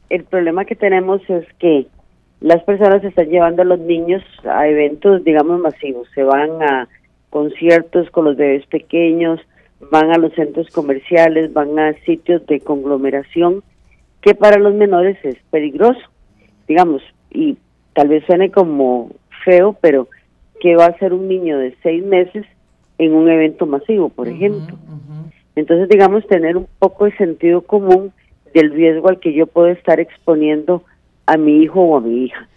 el problema que tenemos es que las personas están llevando a los niños a eventos, digamos, masivos. Se van a conciertos con los bebés pequeños, van a los centros comerciales, van a sitios de conglomeración, que para los menores es peligroso, digamos, y tal vez suene como feo, pero ¿qué va a hacer un niño de 6 meses en un evento masivo, por ejemplo? Entonces, digamos, tener un poco de sentido común del riesgo al que yo puedo estar exponiendo a mi hijo o a mi hija.